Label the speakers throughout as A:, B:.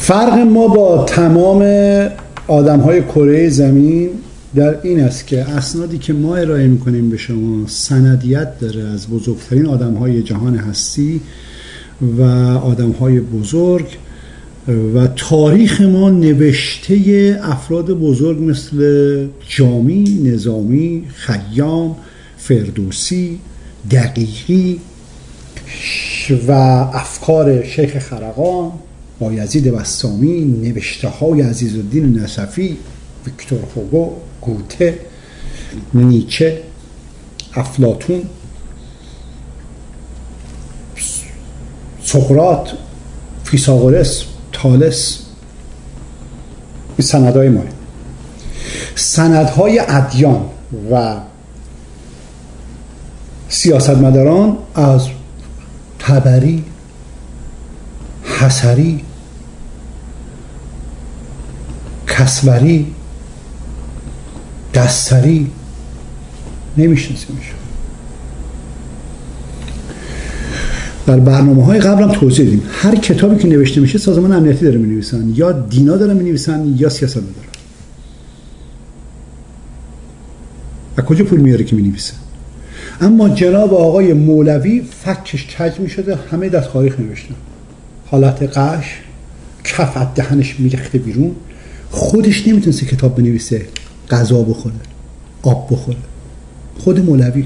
A: فرق ما با تمام آدم‌های کره زمین در این است که اسنادی که ما ارائه می‌کنیم به شما سندیت داره از بزرگترین آدم‌های جهان هستی و آدم‌های بزرگ و تاریخ ما نوشته افراد بزرگ مثل جامی، نظامی، خیام، فردوسی، دقیقی و افکار شیخ خرقان، بایزید بسطامی، نوشته های عزیزالدین نصفی، ویکتور هوگو، گوته، نیچه، افلاطون، سقراط، فیثاغورس، تالس. این سندهای ما. سندهای ادیان و سیاستمداران از طبری، حصری، کسوری، دستری نمیشناسیمش. در برنامه‌های قبلم توضیح دادیم هر کتابی که نوشته میشه سازمان امنیتی داره می‌نویسن، یا دینا داره می‌نویسن، یا سیاستمدار. از کجا پول میاره که می‌نویسه؟ اما جناب آقای مولوی فکش کج می‌شده، همه دست تاریخ نوشتن، حالت قش، کف از دهنش میریخته بیرون، خودش نمیتونسته کتاب بنویسه، غذا بخوره، آب بخوره. خود مولوی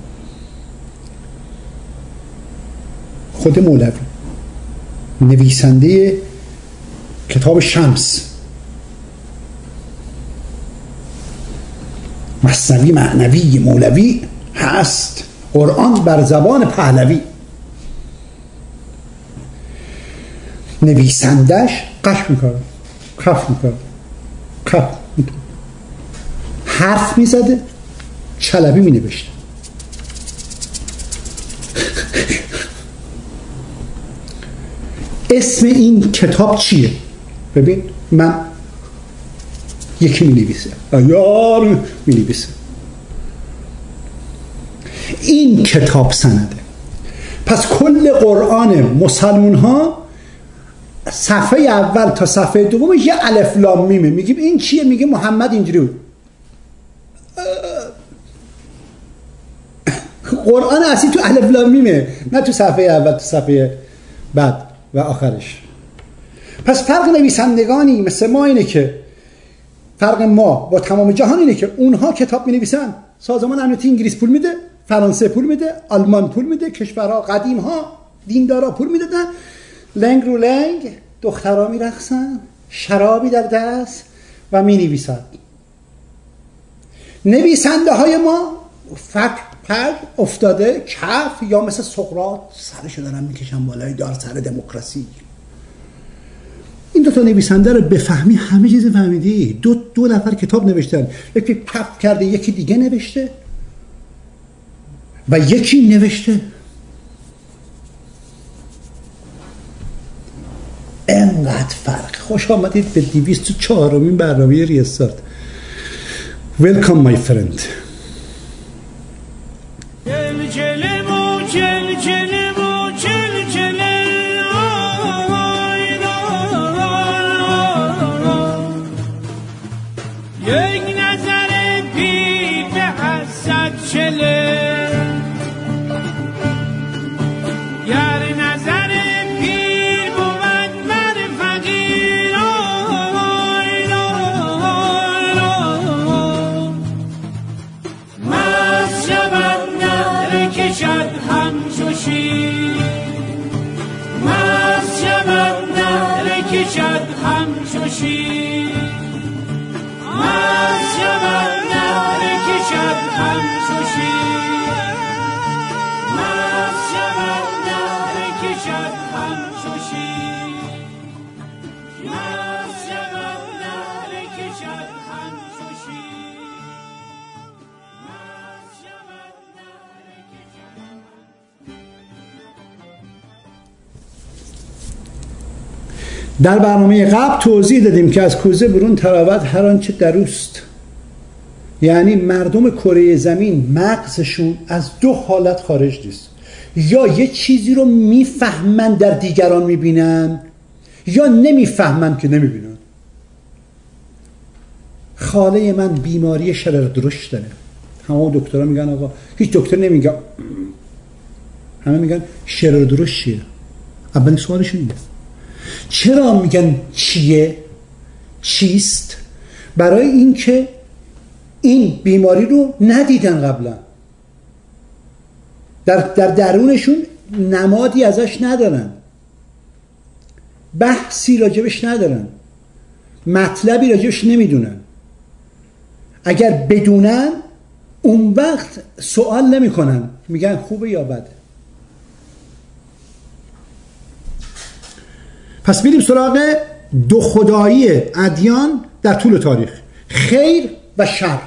A: نویسنده کتاب شمس، مثنوی معنوی مولوی هست، قرآن بر زبان پهلوی. نویسندش قش میکرد، کف میکرد، حرف میزده، چلبی مینوشته. اسم این کتاب چیه؟ ببین، من یکی مینویسه، یار مینویسه. این کتاب سنده. پس کل قرآن مسلمون ها صفحه اول تا صفحه دومش یه الف لام میمه. میگیم این چیه؟ میگه محمد اینجوری بود. قرآن اصلی تو الف لام میمه، نه تو صفحه اول تا صفحه بعد و آخرش. پس فرق نویسندگانی مثل ما اینه که فرق ما با تمام جهان اینه که اونها کتاب می نویسن، سازمان امنیتی انگلیس پول میده، فرانسه پول میده، آلمان پول میده، کشورها قدیم ها دیندارا پول میدادن، لنگ رو لنگ دخترها میرقصن، شرابی در دست و می نویسن. نویسنده های ما پر افتاده کف، یا مثل سقراط سرشو دارن میکشن بالای دار سر دموکراسی. این دو تا نویسنده رو بفهمی همه چیز فهمیدی. دو نفر کتاب نوشتن، یکی کف کرده، یکی دیگه نوشته و یکی نوشته. انقدر فرق. خوش آمدید به 204مین برنامه ریستارت. Welcome my friend. در برنامه قبل توضیح دادیم که از کوزه برون تراود هر آنچه دروست. یعنی مردم کره زمین مغزشون از دو حالت خارج نیست، یا یه چیزی رو میفهمن در دیگران میبینن، یا نمیفهمن که نمیبینن. خاله من بیماری شرر درشت داره، همه دکترها میگن آقا، هیچ دکتر نمیگه، همه میگن شرر درشت چیه؟ اولین سوالشون اینه. چرا میگن چیه؟ چیست؟ برای اینکه این بیماری رو ندیدن قبلا، در درونشون نمادی ازش ندارن، بحثی راجبش ندارن، مطلبی راجبش نمیدونن. اگر بدونن اون وقت سوال نمی کنن، میگن خوبه یا بده. پس بریم سراغ دو خدایی ادیان در طول تاریخ، خیر و شر.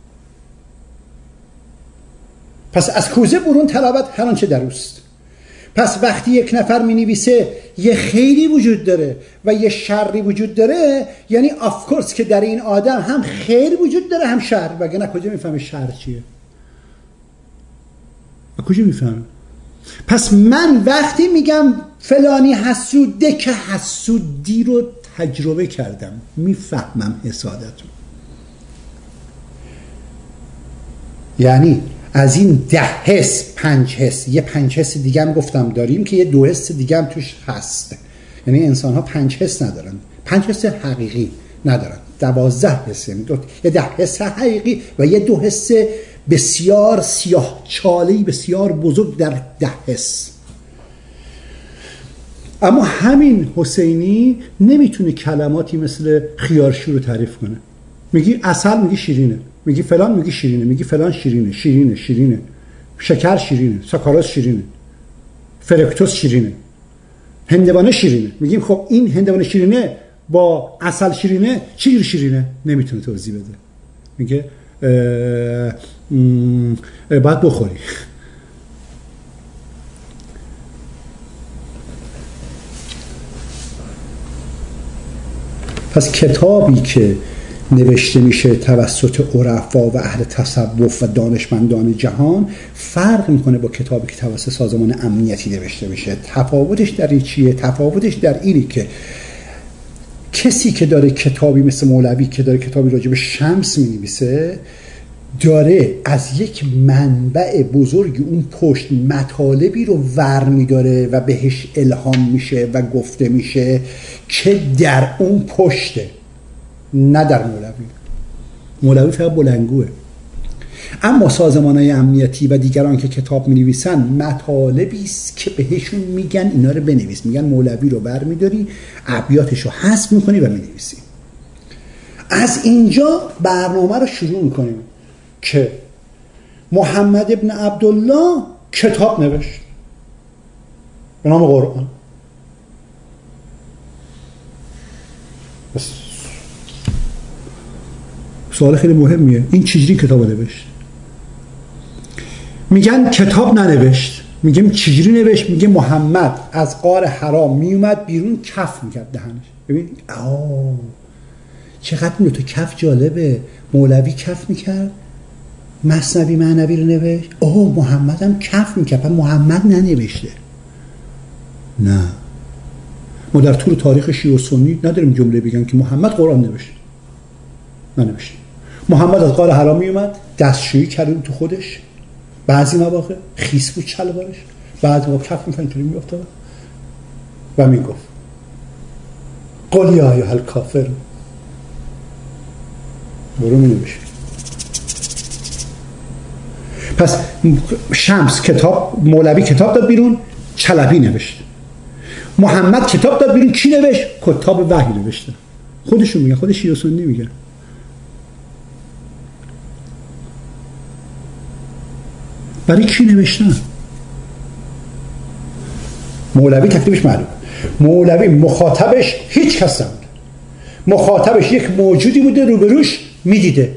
A: پس از کوزه برون تراود هر آنچه در اوست. پس وقتی یک نفر می نویسه یه خیری وجود داره و یه شری وجود داره، یعنی آفکورس که در این آدم هم خیر وجود داره هم شر. وگرنه کجا میفهمه شر چیه؟ کجا میفهمه؟ پس من وقتی میگم فلانی حسوده که حسودی رو تجربه کردم، میفهمم حسادتون. یعنی از این 10 حس 5 حس، یه 5 حس دیگه هم گفتم داریم که یه 2 حس دیگه هم توش هست. یعنی انسان ها 5 حس ندارن، 5 حس حقیقی ندارن، 12 حس، یعنی یه 10 حس حقیقی و یه 2 حس بسیار سیاه چاله‌ای بسیار بزرگ در 10 حس. اما همین حسینی نمیتونه کلماتی مثل خیارشور رو تعریف کنه. میگی عسل، میگی شیرینه، میگی فلان، میگی شیرینه، میگی فلان شیرینه، شیرینه، شکر شیرینه، ساکاروز شیرینه، فرکتوز شیرینه، هندوانه شیرینه. میگیم خب این هندوانه شیرینه با عسل شیرینه چجوری شیرینه؟ نمیتونه توضیح بده. میگه باید بخوری. پس کتابی که نوشته میشه توسط عرفا و اهل تصوف و دانشمندان جهان فرق میکنه با کتابی که توسط سازمان امنیتی نوشته میشه. تفاوتش در این چیه؟ تفاوتش در اینی که کسی که داره کتابی مثل مولوی که داره کتابی راجع به شمس مینویسه، داره از یک منبع بزرگی اون پشت مطالبی رو ور میداره و بهش الهام میشه و گفته میشه که در اون پشته، نه در مولوی فقط بلنگوه. اما سازمان‌های امنیتی و دیگران که کتاب می‌نویسن مطالبی است که بهشون میگن اینا رو بنویس، میگن مولوی رو برمی‌داری، ابیاتش رو حذف می‌کنی و می‌نویسی. از اینجا برنامه رو شروع می‌کنیم که محمد ابن عبدالله کتاب نوشت به نام قرآن. سوال خیلی مهمیه، این چجوری کتاب نوشت؟ میگن کتاب ننوشت، میگیم چجوری نوشت؟ میگه محمد از غار حرام میومد بیرون، کف میکرد دهنش. ببین چقدر این تو کف جالبه. مولوی کف میکرد، مثنوی معنوی رو نوشت، محمد هم کف میکرد، محمد ننوشته. نه، ما در طول تاریخ شیعه و سنی نداریم جمله بگن که محمد قرآن نوشت. ننوشت. محمد از غار حرام میومد، دستشویی کرد تو خودش، بعضی مواقع خیس بود شلوارش، بعضی مواقع کف میکنه اینطوری میافتاد و میگفت قل یا ایها الکافر، برو مینوشت. پس شمس کتاب، مولوی کتاب داد بیرون، چلبی نوشت. محمد کتاب داد بیرون، کی نوشت؟ کتاب وحی نوشته. خودشون میگن، خود شیعه و سنی میگن. برای کی نوشتن؟ مولوی تکلیفش معلوم. مولوی مخاطبش هیچ کس نبود، مخاطبش یک موجودی بوده روبروش میدیده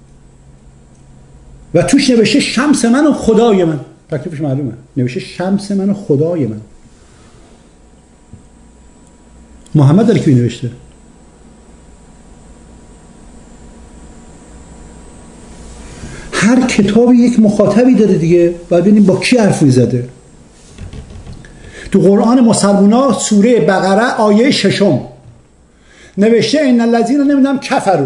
A: و توش نوشته شمس من و خدای من. تکلیفش معلومه، نوشته شمس من و خدای من. محمد داره کی نوشته؟ هر کتابی یک مخاطبی داره دیگه، باید ببینیم با کی حرف میزده. تو قرآن مسلمونا سوره بقره آیه 6 نوشته ان الذین نمیدونم کفروا.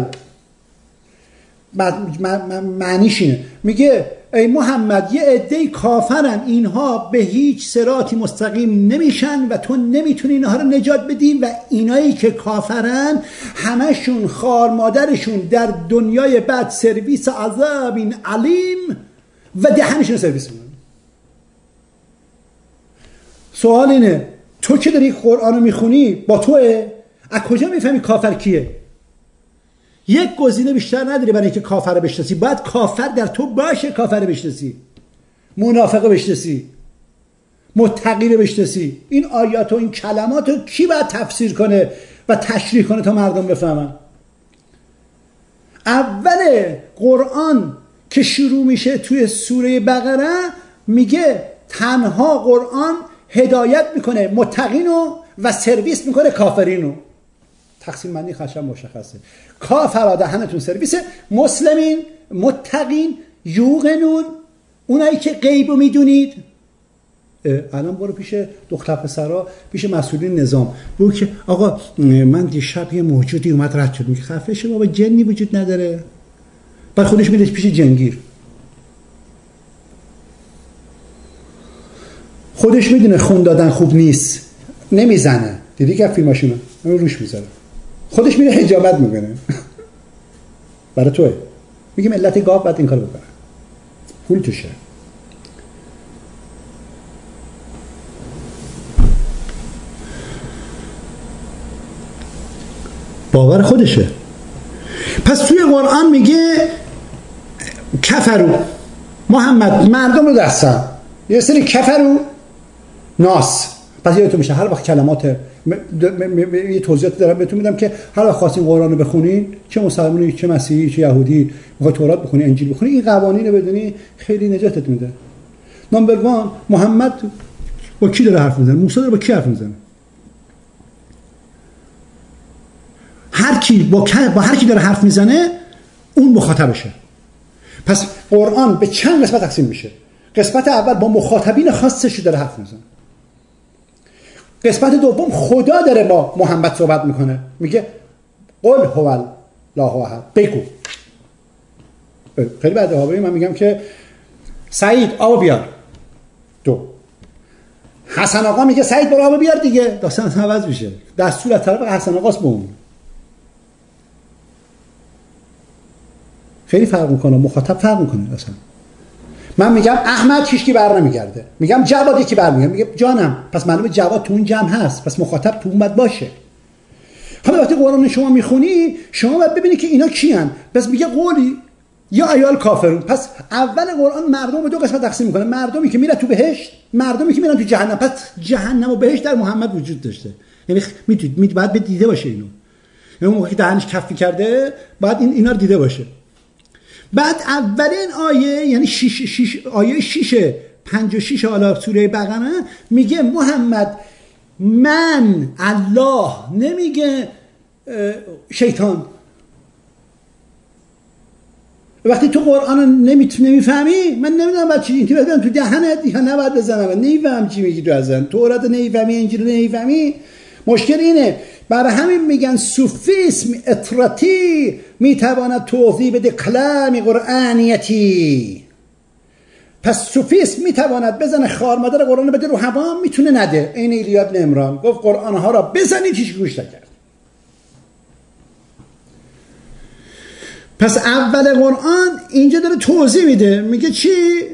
A: معنیش اینه، میگه ای محمد یه عده کافرن، اینها به هیچ صراطی مستقیم نمیشن و تو نمیتونی اینها رو نجات بدی و اینایی که کافرن همشون خار مادرشون در دنیای بعد سرویس عذاب علیم و دهنشون سرویس میکنن. سوال اینه تو که داری قرآن رو میخونی با توه، از کجا میفهمی کافر کیه؟ یک گزینه بیشتر نداری برای اینکه کافر رو بشناسی، باید کافر در تو باشه، کافر رو بشناسی، منافق رو بشناسی، متقی رو بشناسی. این آیات و این کلمات رو کی باید تفسیر کنه و تشریح کنه تا مردم بفهمن؟ اول قرآن که شروع میشه توی سوره بقره میگه تنها قرآن هدایت میکنه متقینو و سرویس میکنه کافرینو. تقسیم بندی خشم مشخصه. کافرها دهنتون سرویسه، مسلمین متقین یوقنون اونایی که غیبو میدونید. الان برو پیش دختر پسرا، پیش مسئولین نظام، بگو که آقا من دیشب یه موجودی اومد رد شد. میگه خفه شو بابا، جنی وجود نداره. بعد خودش میره پیش جنگیر، خودش میدونه خون دادن خوب نیست، نمیزنه. دیدی که فیلماشونو روش میذاره، خودش میره حجامت میکنه. برای توه. میگه ملت گاو باید این کار بکنه، پول توشه. باور خودشه. پس توی قرآن میگه کفرو محمد، مردم رو دستن یه سری کفرو ناس. پس یادتون میشه هر وقت کلمات یه توضیحات دارم بهتون میدم که هر وقت خواستین قرآن رو بخونین، چه مسلمانی چه مسیحی چه یهودی، میخواد تورات بخونی انجیل بخونی، این قوانین رو بدونی خیلی نجاتت میده. نمبر 1 محمد با کی داره حرف میزنه؟ موسی داره با کی حرف میزنه؟ هر کی با هر کی داره حرف میزنه اون مخاطبشه. پس قرآن به چند قسمت تقسیم میشه. قسمت اول با مخاطبین خاصش داره حرف میزنه. قسمت دوم خدا داره با محمد صحبت میکنه، میگه قل هو الله احد، بگو. خیلی بعد هاوی من میگم که سعید آب بیار. 2 حسن آقا میگه سعید برو آب بیار دیگه، داستان عوض میشه. دستور از طرف حسن آقاست به اون. خیلی فرق میکنه، مخاطب فرق میکنه اصلا. من میگم احمد هیچکی بر نمیگرده، میگم جواد یکی برمیگرده، میگه جانم، پس معلومه جواد تو اون جمع هست، پس مخاطب تو اون باید باشه. حالا وقتی قرآن شما میخونی شما باید ببینی که اینا کیان. پس میگه قولی یا ایال کافرون. پس اول قرآن مردم به 2 قسمت تقسیم میکنه، مردمی که میرن تو بهشت، مردمی که میرن تو جهنم. پس جهنم و بهشت در محمد وجود داشته، یعنی میتونید باید دیده باشه اینو، یعنی اون موقعی که دهنش کفی کرده باید اینا رو دیده باشه. بعد اولین آیه یعنی آیه 6 56 حالا سوره بقره میگه محمد من الله، نمیگه شیطان. وقتی تو قرآن رو نمیفهمی، من نمیدونم بعد چی اینطوری بزنم تو دهنت یا نباید بزنم، نمیفهم چی میگی تو ازن، تورات نمیفهمی، انجیل نمیفهمی. مشکل اینه. برای همین میگن سوفیسم اطراتی میتواند توضیح بده کلام قرآنیتی. پس سوفیسم میتواند بزنه خار مادر قرآن بده رو هوا، میتونه نده. این ایلیاد نمران گفت قرآن ها را بزنید، هیچ گوش نکرد. پس اول قرآن اینجا داره توضیح میده، میگه چی؟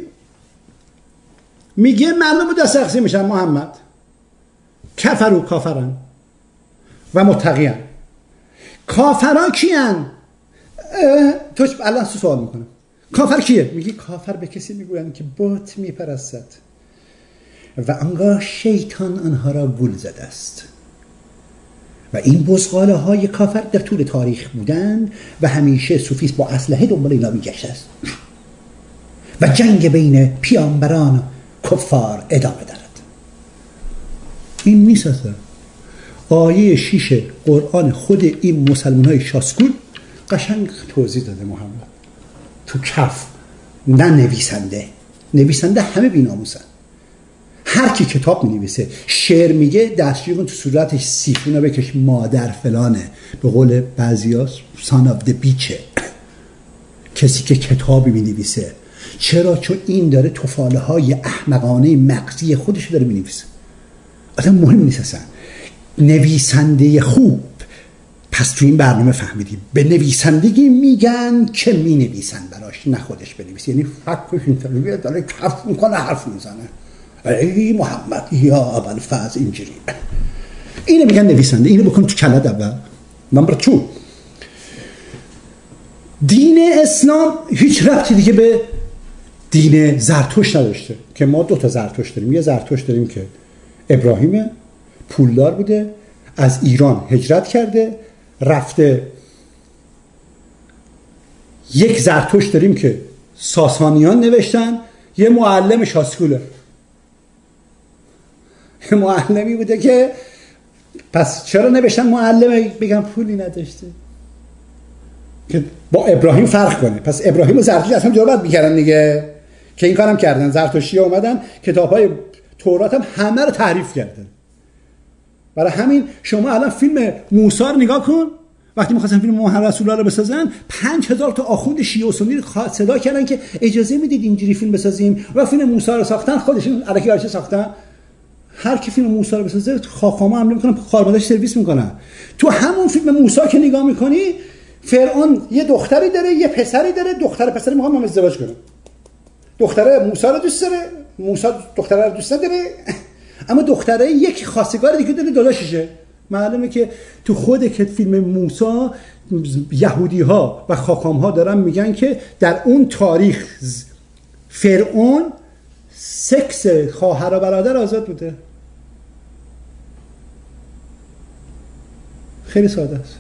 A: میگه مردم رو دست تقسیم میشن محمد، کفر و کافرن و متقیان. کافرها کیان؟ تو الان سوال میکنم کافر کیه؟ میگی کافر به کسی میگویند که بت میپرستد و آنگاه شیطان آنها را گول زده است. و این بزغاله های کافر در طول تاریخ بودند و همیشه سوفیسم با اسلحه دنبال اینا میگشت است و جنگ بین پیامبران و کفار ادامه دارد. این نیست اصلا. آیه 6 قرآن خود این مسلمان های شاسکول قشنگ توضیح داده محمد تو کف. نه نویسنده همه بیناموسن، هر کی کتاب می‌نویسه شعر میگه دستشویی کن تو صورتش سیفونو بکش مادر فلانه، به قول بعضیا son of the beach. کسی که کتابی می‌نویسه، چرا؟ چون این داره تفاله‌های احمقانه مغزی خودش داره می‌نویسه. اصلا مهم نیست اصلا نویسنده خوب. پس تو این برنامه فهمیدیم به نویسندگی میگن که مینویسن براش، نه خودش بنویسه. یعنی فکرش اینطوریه داره کف میکنه حرف میزنه، ای محمد یا ابوالفضل اینجوری. اینو میگن نویسنده. اینو بکن تو کلت اول. نمبر 2، دین اسلام هیچ ربطی دیگه به دین زرتشت نداشته که ما 2 تا زرتشت داریم. یه زرتشت داریم که ابراهیم پولدار بوده، از ایران هجرت کرده رفته. یک زرتشت داریم که ساسانیان نوشتن، یه معلم شاسکوله، یه معلمی بوده که پس چرا نوشتن معلم؟ بگم پولی نداشته که با ابراهیم فرق کنه. پس ابراهیم و زرتشت اصلا جرأت میکردن دیگه که این کارم کردن. زرتشتی اومدن کتاب‌های تورات هم همه رو تحریف کردن. برای همین شما الان فیلم موسی رو نگاه کن، وقتی می‌خواستن فیلم محمد رسول الله رو بسازن 5000 تا آخوند شیعه و سنی صدا کردن که اجازه میدید اینجوری فیلم بسازیم و فیلم موسی رو ساختن. خودشون الکی هرچی ساختن. هر کی فیلم موسی رو بسازه خاخاما حمله میکنن، خارماداش سرویس میکنن. تو همون فیلم موسی که نگاه میکنی فرعون یه دختری داره یه پسری داره، دختر پسر میخوام هم ازدواج کنه. دختره موسی رو دوست داره، موسی دختره رو دوست نداره، اما دختره یک خواستگار دیگه داره، داداششه. معلومه که تو خود که فیلم موسی یهودی ها و خاکام ها دارن میگن که در اون تاریخ فرعون سکس خواهر و برادر آزاد بوده. خیلی ساده است.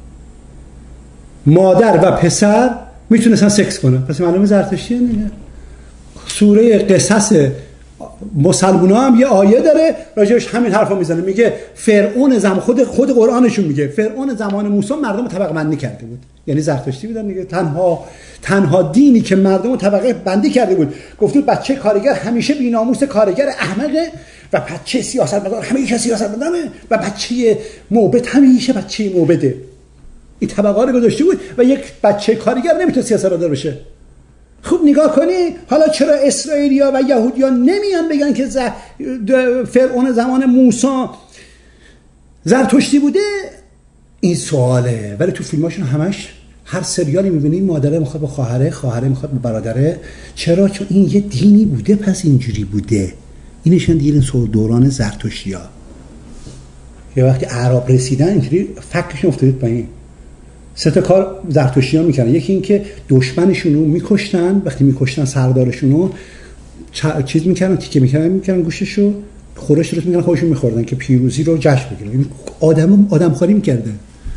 A: مادر و پسر میتونستن سکس کنن. پس معلومه زرتشتیه دیگه. سوره قصص مسلمونا هم یه آیه داره راجعش همین حرفا میزنه، میگه فرعون خود قرآنشون میگه فرعون زمان موسی مردم رو طبقه بندی کرده بود. یعنی زرتشتی بودن دیگه. تنها دینی که مردم رو طبقه بندی کرده بود. گفت بچه کارگر همیشه بی‌ناموس، کارگر احمقه، و بچه سیاستمدار همیشه سیاستمداره، و بچه موبد همیشه بچه موبده. این طبقه رو گذاشته بود و یک بچه کارگر نمیتونه سیاستمدار بشه. خوب نگاه کنی حالا چرا اسرائیلیا و یهودیا نمیان بگن که فرعون زمان موسی زرتشتی بوده؟ این سواله. ولی تو فیلماشون همش هر سریالی میبینی مادره میخواد با خواهره، خواهره میخواد با برادره. چرا؟ چون این یه دینی بوده پس اینجوری بوده. اینشون دیگه دوران زرتشتیا. یه وقتی اعراب رسیدن اینجوری فکرشون افتادید پایین. 3 تا کار زرتشتی‌ها میکنن. یکی این که دشمنشون رو میکشتن، وقتی میکشتن سردارشون رو چیز میکردن، تیکه میکردن گوششو، خورش درست میکردن خودشون میخوردن که پیروزی رو جشن بگیرن. آدمخواری میکردن.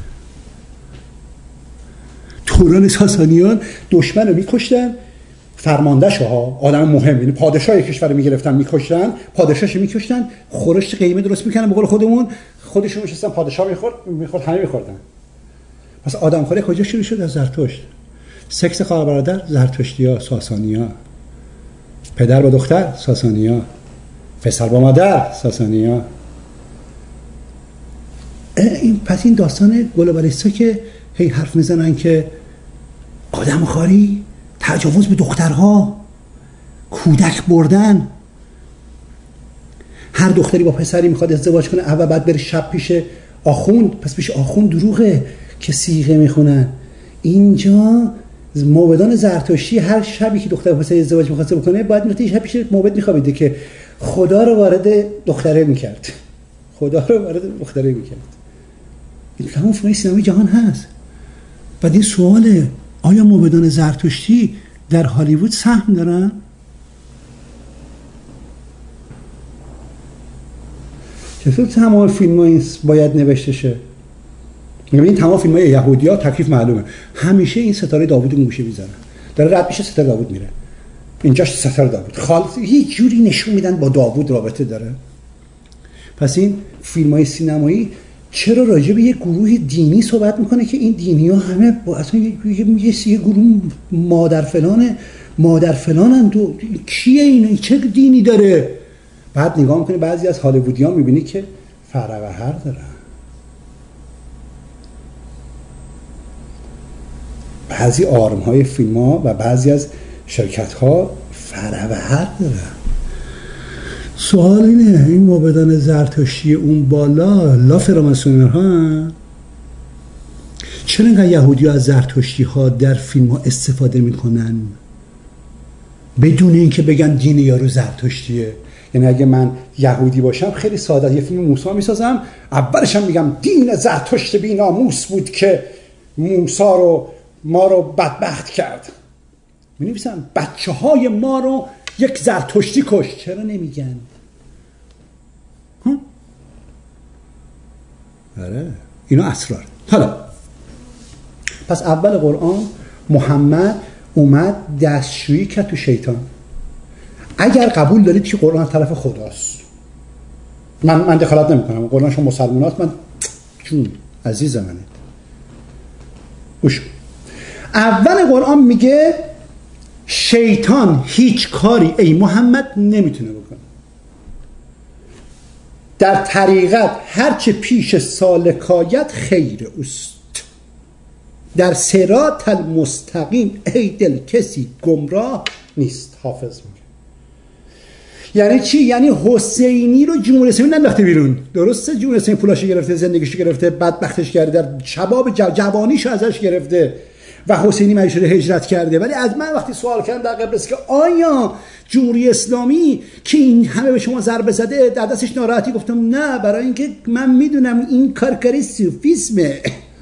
A: دوران ساسانیان دشمن رو میکشتن، فرمانده‌شو ها، آدم مهم، یعنی پادشاه کشور رو میگرفتن میکشتن، پادشاهش میکشتن، خورش قیمه درست میکنن به قول خودمون، خودشون میشستن پادشاه میخورد همه میخوردن. پس آدمخواری کجا شروع شد؟ از زرتشت. سکس خواهر برادر زرتشتی‌ها، ساسانی‌ها. پدر با دختر ساسانی‌ها، پسر با مادر ساسانی‌ها. پس این داستان گلوبالیستا که هی حرف میزنن که آدمخواری، تجاوز به دخترها، کودک بردن. هر دختری با پسری میخواد ازدواج کنه اول بعد بره شب پیش آخوند، پس پیش آخوند دروغه که صیغه میخونن. اینجا موبدان زرتشتی هر شبی که دختر پسر ازدواج میخواسته بکنه باید میرفت شب پیش موبد میخوابیده که خدا رو وارد دختره میکرد. خدا رو وارد دختره میکرد. این تمام فیلم سینمایی جهان هست. بعد این سواله آیا موبدان زرتشتی در هالیوود سهم دارن؟ چطور تمام فیلم ها باید نوشته شه؟ این تمام فیلم های یهودی ها تکلیف معلومه. همیشه این ستاره داوود رو گوشه میزنن، داره رد میشه ستاره داوود میره، اینجاش ستاره داوود یه جوری نشون میدن با داوود رابطه داره. پس این فیلم های سینمایی چرا راجع به یه گروه دینی صحبت میکنه که این دینی ها همه با اصلا یه گروه مادر فلانن؟ کیه این؟ چه دینی داره؟ بعد نگاه میکنی بعضی از هالیوودیان میبینی که فروهر دارن، بعضی آرم های فیلم ها و بعضی از شرکت ها فروهر دارن. سوال اینه این مابدان زرتشتی اون بالا لا فراماسونر ها چرا اینقدر یهودی ها از زرتشتی ها در فیلم ها استفاده میکنن بدون اینکه بگن دین یارو زرتشتیه؟ یعنی اگه من یهودی باشم خیلی ساده یه فیلم موسی میسازم، اولش هم میگم دین زرتشت بی‌ناموس بود که ما رو بدبخت کرد. می‌نویسم بچه‌های ما رو یک زرتشتی کشت. چرا نمیگن؟ آره اینا اسرار. حالا پس اول قرآن محمد اومد دستشویی کرد تو شیطان. اگر قبول دارید که قرآن طرف خداست، من دخالت نمی‌کنم، قرآن شما مسلمانات، من جون عزیز منید گوش. اول قرآن میگه شیطان هیچ کاری ای محمد نمیتونه بکنه. در طریقت هرچه پیش سالکایت خیر اوست، در صراط المستقیم ای دل کسی گمراه نیست. حافظ میگه یعنی چی؟ یعنی حسینی رو جمهوری اسلامی ننداخته بیرون، درسته جمهوری اسلامی پولاشو گرفته، زندگیشو گرفته، بدبختش کرده، در شباب جوانیشو ازش گرفته و حسینی مجبور هجرت کرده. ولی از من وقتی سوال کردم در قبرس که آیا جمهوری اسلامی که این همه به شما ضربه زده در دستش ناراحتی، گفتم نه، برای اینکه من میدونم این کاری سوفیسمه.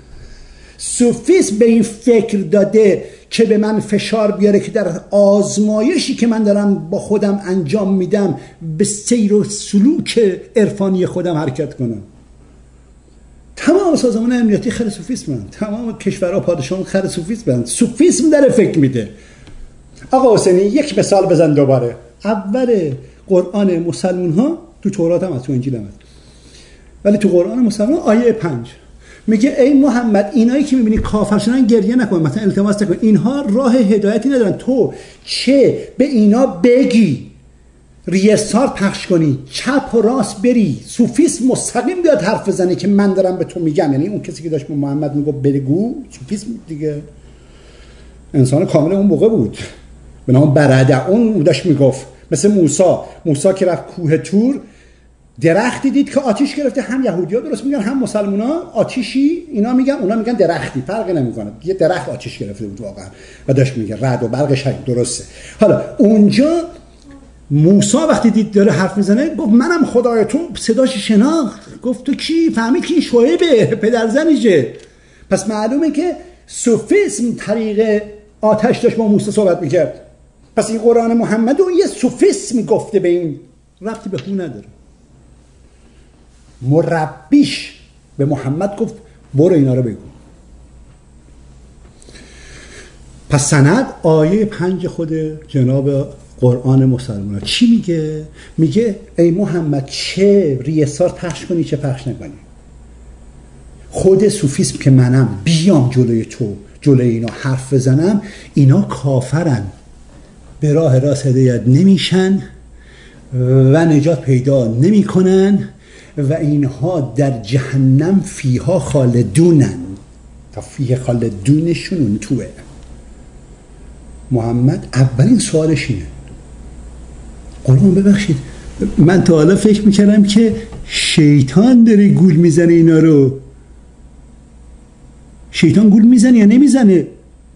A: سوفیسم به این فکر داده که به من فشار بیاره که در آزمایشی که من دارم با خودم انجام میدم به سیر و سلوک عرفانی خودم حرکت کنم. تمام سازمان امنیتی خر سوفیسم هستند، تمام کشورها پادشاهان خر سوفیسم هستند. سوفیسم داره فکر میده. آقا حسینی یک مثال بزن دوباره. اول قرآن مسلمان ها تو تورات هم هست، تو انجیل هم هست، ولی تو قرآن مسلمان آیه 5 میگه ای محمد اینایی که میبینی کافر شدن گریه نکن، مثلا التماس نکن، اینها راه هدایتی ندارن، تو چه به اینا بگی ریسار پخش کنی، چپ و راست بری، سوفیسم مستقیم بیاد حرف بزنه که من دارم به تو میگم. یعنی اون کسی که داشت به محمد میگه بگو، سوفیسم دیگه انسان کامل اون موقع بود به نام برده. داشت میگفت مثل موسی که رفت کوه تور، درختی دید که آتیش گرفته، هم یهودی‌ها درست میگن هم مسلمان‌ها آتیشی، اینا میگن اونا میگن درختی، فرقی نمیکنه، یه درخت آتیش گرفته بود واقعا و داشت میگه رعد و برقش درسته. حالا اونجا موسی وقتی دید داره حرف میزنه گفت منم خدای تو، صداش شناخت، گفت تو کی؟ فهمید که این شعیبه پدرزنیشه. پس معلومه که سوفیسم طریق آتش داشت با موسی صحبت میکرد. پس این قرآن محمد اون یه سوفیسم گفته، به این ربطی به خون نداره. مربیش به محمد گفت برو اینا رو بگو. پس سند آیه 5 خود جناب قرآن مسلمان چی میگه؟ میگه ای محمد چه ریسار پخش کنی چه پخش نکنی. خود سوفیسم که منم بیام جلوی تو، جلوی اینا حرف بزنم، اینا کافرن، به راه راست هدایت نمیشن و نجات پیدا نمی کنن و اینها در جهنم فیها خالدونن. تا فیه خالدونشون اون توه. محمد اولین سوالش اینه. قربان ببخشید من تا حالا فکر میکردم که شیطان داره گول میزنه اینا رو. شیطان گول میزنه یا نمیزنه؟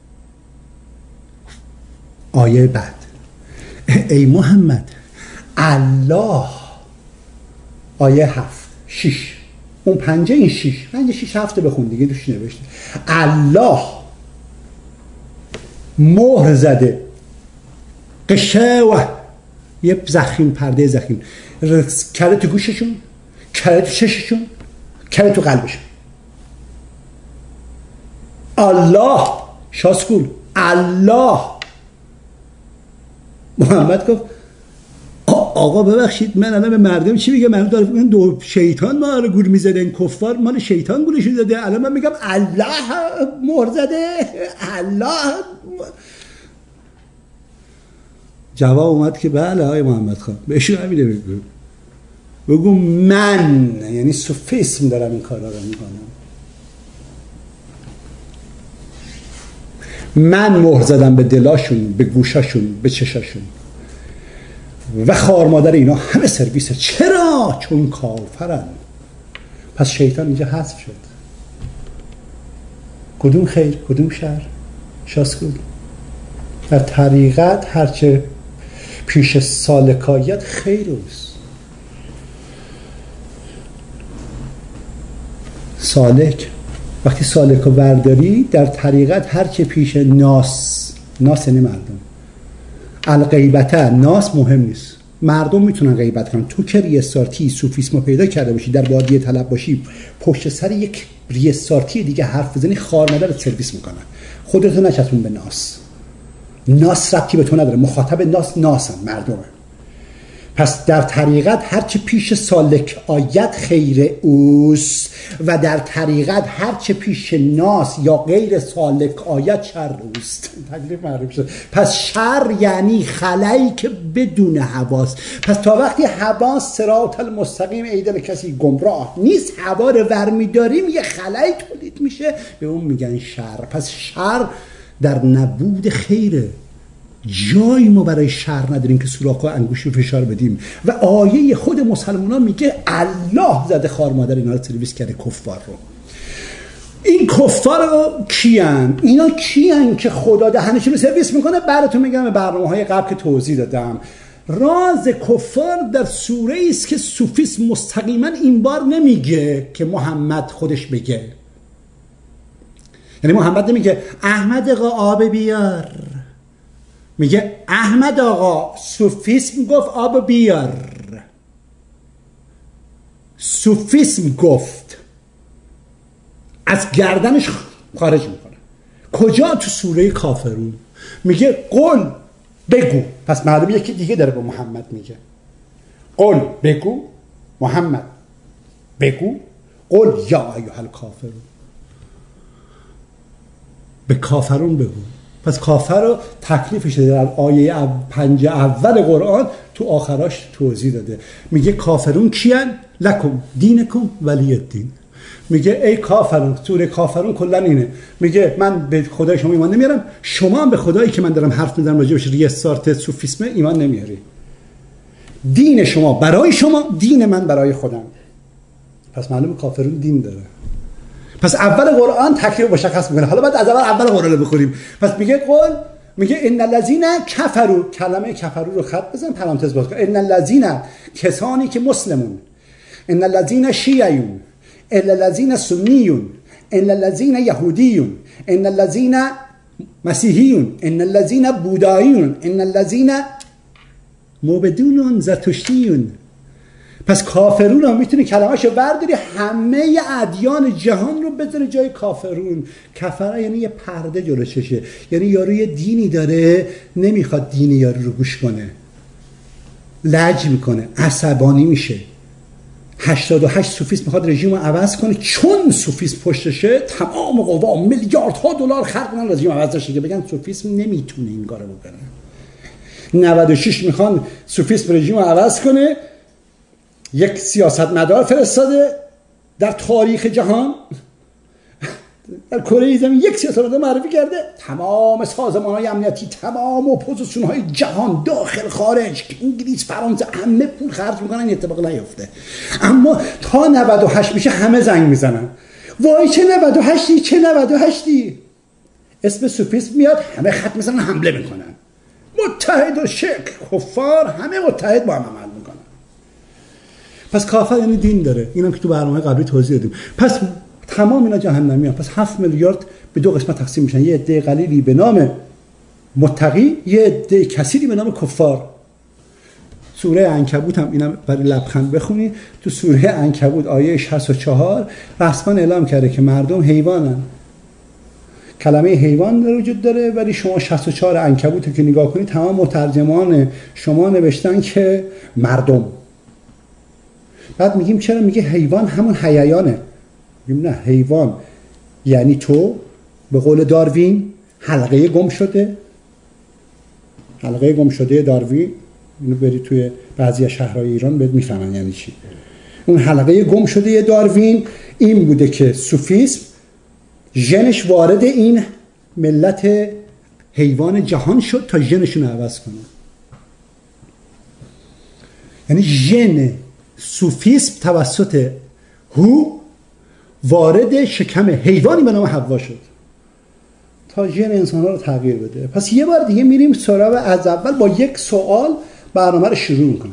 A: آیه بعد ای محمد الله، آیه 6 اون 5 این 6 هفته بخون دیگه دوش نوشته. الله مهر زده قشوه، یه زخیم، پرده زخیم کرده تو گوششون، کرده تو چششون، کرده تو قلبشون. الله شاسکول الله. محمد گفت آقا ببخشید من الان به مردم چی میگم؟ من دارم دو شیطان ما رو گول میزده، این کفار مال شیطان گولشون داده، الان من میگم الله مهر زده. الله جواب اومد که بله آقای محمد خان بهشون همینه بگو. بگو من، یعنی سوفیسم دارم این کارا رو میکنم. من مهر زدم به دلاشون، به گوشاشون، به چشاشون و خوار مادر اینا همه سرویسه. چرا؟ چون کافرن. پس شیطان اینجا حذف شد. کدوم خیر کدوم شر؟ شاسکول در طریقت هرچه پیش سالکایت خیر اوست. سالک وقتی سالک رو برداری در طریقت هرچه پیش ناس یعنی مردم، الغیبته، ناس مهم نیست، مردم میتونن غیبت کنن. تو که ریستارتی سوفیسم رو پیدا کرده باشی، در وادی طلب باشی، پشت سر یک ریستارتی دیگه حرف بزنی، خار مادر سرویس میکنن. خودتو نچسبون به ناس ربطی به تو نداره. مخاطب ناسن، مردمه. پس در طریقت هرچه پیش سالک آیت خیر اوست و در طریقت هرچه پیش ناس یا غیر سالک آیت شر اوست. تکلیف معلوم شد. پس شر یعنی خلایی که بدون حواس. پس تا وقتی حواس صراط المستقیم ایدل کسی گمراه نیست، هوا رو ورمیداریم یه خلایی تولید میشه، به اون میگن شر. پس شر در نبود خیره. جایی ما برای شر نداریم که سوراخ و انگوش رو فشار بدیم. و آیه خود مسلمانان میگه الله زده خار مادر اینا رو سرویس کرده، کفار رو. این کفار رو کیان؟ اینا کیان که خدا دهنشون رو سرویس میکنه؟ براتون میگم به برنامه‌های قبل که توضیح دادم. راز کفار در سوره ای است که سوفیسم مستقیما این بار نمیگه که محمد خودش بگه. یعنی محمد نمیگه احمد آقا آب بیار، میگه احمد آقا سوفیسم گفت آب بیار. سوفیسم گفت، از گردنش خارج میکنه. کجا؟ تو سوره کافرون میگه قل بگو. پس معلومه یکی دیگه داره به محمد میگه قل بگو، محمد بگو، قل یا ایها الکافرون، به کافرون بگو. پس کافر رو تکلیفش در آیه 5 اول قرآن تو آخراش توضیح داده. میگه کافرون کیان؟ لکم دینکم ولی الدین. میگه ای کافرون، سوره کافرون کلا اینه. میگه من به خدای شما ایمان نمیارم، شما هم به خدایی که من دارم حرف میزنم راجعش ریستارت سوفیسم ایمان نمیاری. دین شما برای شما، دین من برای خودم. پس معلومه کافرون دین داره. پس اول قرآن تکلیف مشخص میکنه. حالا بعد از اول قرآن رو بخوریم. پس میگه قول، میگه ان الذین کفروا، کلمه کفروا رو خط بزن پرانتز باز کن. ان الذین، کسانی که مسلمون، ان الذین شیعیون، ان الذین سنیون، ان الذین یهودیون، ان الذین مسیحیون، ان الذین بوداییون، ان الذین موبدون زرتشتیون. پس کافرون هم میتونی کلمه‌شو برداری همه ادیان جهان رو بذاری جای کافرون. کفره یعنی یه پرده جلو چشه، یعنی یارو یه دینی داره نمیخواد دین یارو رو گوش کنه، لج میکنه، عصبانی میشه. 88 سوفیسم میخواد رژیم رو عوض کنه، چون سوفیسم پشتشه تمام قوا میلیاردها دلار خرج کنن رژیم عوض شه، که بگن سوفیسم نمیتونه این کارو بکنه. 96 میخوان سوفیسم رژیم رو عوض کنه، یک سیاستمدار فرستاده در تاریخ جهان، در کره زمین یک سیاستمدار معرفی کرده، تمام سازمان‌های امنیتی، تمام اپوزیسیون‌های جهان داخل خارج، انگلیس، فرانسه، همه پول خرج میکنن این اتفاق نیفته. اما تا 98 میشه همه زنگ میزنن، وای چه 98 چه 98 اسم سوفیسم میاد، همه خط میزنن، حمله میکنن. متحد و شک کفار همه متحد با هم عمل میکنن. پس کافر یعنی دین داره. اینم که تو برنامه قبلی توضیح دادیم. پس تمام اینا جهنمیان. پس 7 میلیارد به دو قسمت تقسیم میشن، یه عده قلیلی به نام متقی، یه عده کثیری به نام کفار. سوره عنکبوت هم اینم برای لبخند بخونید. تو سوره عنکبوت آیه 64 رسما اعلام کرده که مردم حیوانن. کلمه حیوان در وجود داره، ولی شما 64 عنکبوت که نگاه کنید تمام مترجمان شما نوشتن که مردم. بعد میگیم چرا؟ میگه حیوان همون حیوانه. میگیم نه، حیوان یعنی تو به قول داروین حلقه گم شده. حلقه گم شده داروین اینو برید توی بعضی از شهرهای ایران بهت میفهمن یعنی چی. اون حلقه گم شده داروین این بوده که سوفیسم ژنش وارد این ملت حیوان جهان شد تا ژنشون رو عوض کنه. یعنی ژن سوفیسم توسط هو وارد شکم حیوانی به نام حوا شد تا ژن انسان‌ها رو تغییر بده. پس یه بار دیگه میریم سراغ از اول با یک سوال برنامه رو شروع میکنیم.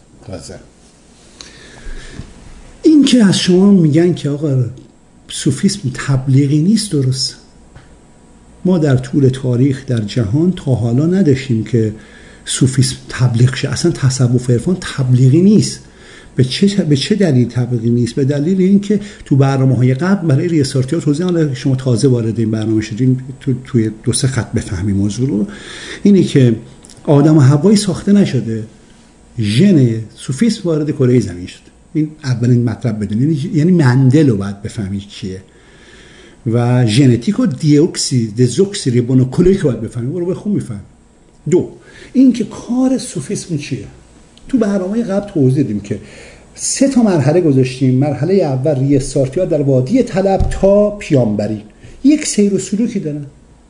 A: این که از شما میگن که آقا سوفیسم تبلیغی نیست، درست. ما در طول تاریخ در جهان تا حالا نداشتیم که سوفیسم تبلیغ شه. اصلا تصوف عرفان تبلیغی نیست. به چه دلیل تبلیغی نیست؟ به دلیل اینکه تو برنامه‌های قبل برای ریسارتی‌ها توضیح، حالا شما تازه وارد این برنامه شدین توی 2-3 خط بفهمی موضوع رو، اینه که آدم و حوایی ساخته نشده، ژن سوفیسم وارد کره زمین شد. این اولین مطلب بدونید، یعنی مندل رو باید بفهمید چیه و ژنتیک و دزوکسی ریبونوکلیک رو باید بفهمید. برو بخون میفهم. 2 اینکه کار سوفیسم چیه. تو برنامه قبل توضیح دادیم که 3 مرحله گذاشتیم. مرحله اول ریسارتی‌ها در وادی طلب تا پیامبری، یک سیر و سلوکی دارن.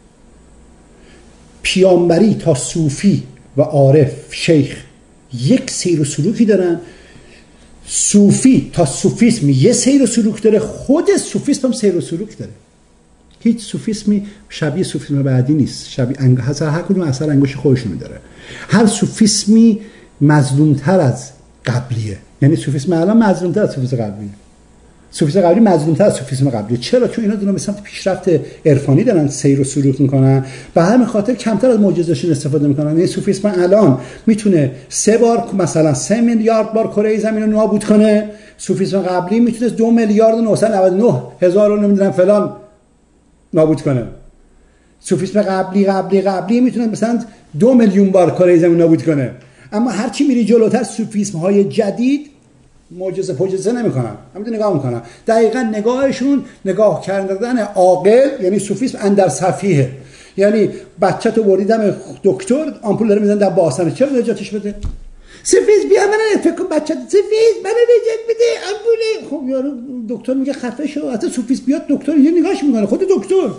A: پیامبری تا صوفی و عارف شیخ یک سیر و سلوکی دارن. صوفی تا صوفیسم یه سیر و سلوک داره. خود صوفیسم هم سیر و سلوک داره. هیچ صوفیسمی شبیه صوفیسم بعدی نیست. شبیه هر کدوم اثر انگشت خودشون داره. هر صوفیسمی مظلومتر از قبلیه. یعنی صوفیسم الان مظلومتر از صوفیسم قبلیه. صوفیسم قبلی مظلومتر از صوفیسم قبلیه. چرا؟ چون اینا دارن به سمت پیشرفت عرفانی دارن سیر و سلوک میکنن و همین خاطر کمتر از معجزه‌شون استفاده میکنن. یعنی صوفیسم الان میتونه 3 بار مثلا 3 میلیارد بار کره زمین رو نابود کنه. صوفیسم قبلی میتونه 2 میلیارد و 999 هزار رو نمیدونم فلان نابود کنه. صوفیسم قبلی میتونه مثلا 2 میلیون بار کره زمین نابود کنه. اما هرچی میری جلوتر صوفیسم های جدید معجزه نمیکنن، همین نگاه میکنن. دقیقاً نگاهشون نگاه کردن عاقل، یعنی صوفیسم اندر صفیه. یعنی بچه تو بردیدم دکتر آمپول داره میزنه در باسن، چرا نجاتش بده؟ صوفیسم بیا من فکر کنم بچه صوفیسم من نجات بده آمپوله. خب یارو دکتر میگه خفه شو. حتی صوفیسم بیاد دکتر یه نگاهش میکنه، خود دکتر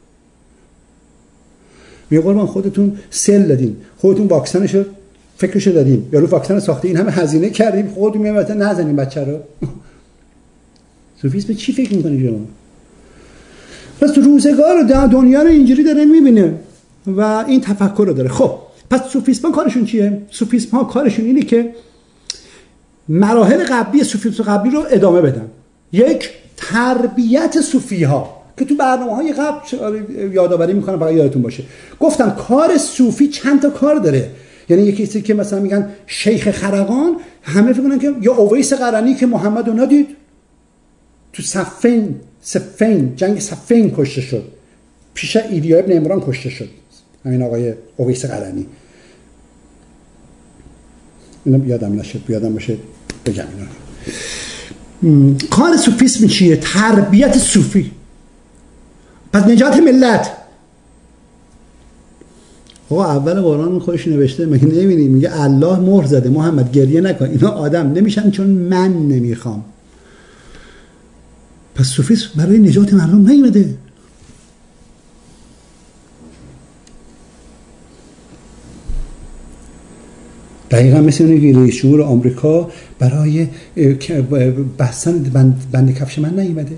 A: میگه قربان خودتون سل دادین، خودتون واکسنشو فکرشو دادیم، یارو واکسن ساخته، این همه هزینه کردیم، خودتون میگه نزنین بچه رو. صوفیسم چی فکر میکنی شما؟ پس تو روزگار و دنیا رو اینجوری داره میبینه و این تفکر رو داره. خب پس صوفیسم کارشون چیه؟ صوفیسم ها کارشون اینه که مراحل قبلی صوفیسم قبلی رو ادامه بدن. یک، تربیت صوفی ها که تو برنامه‌های قبل یادآوری میکنم فقط یادتون باشه. گفتم کار صوفی چند تا کار داره. یعنی یکی چیزی که مثلا میگن شیخ خرقان، همه فکر کنن که یا اویس قرنی که محمد رو ندید تو صفین جنگ صفین کشته شد، پیش ایلیا ابن عمران کشته شد، همین آقای اویس قرنی. اینو یادم باشه بگم اینا. کار صوفیسم چیه؟ تربیت صوفی. پس نجات ملت. آقا اول قرآن خودش نوشته، مگه نمی‌بینی؟ میگه الله مهر زده محمد گریه نکن، اینا آدم نمیشن چون من نمیخوام. پس صوفیسم برای نجات مردم نیومده. دقیقا مثل اون رئیس جمهور آمریکا برای بستن بند کفش من نیومده.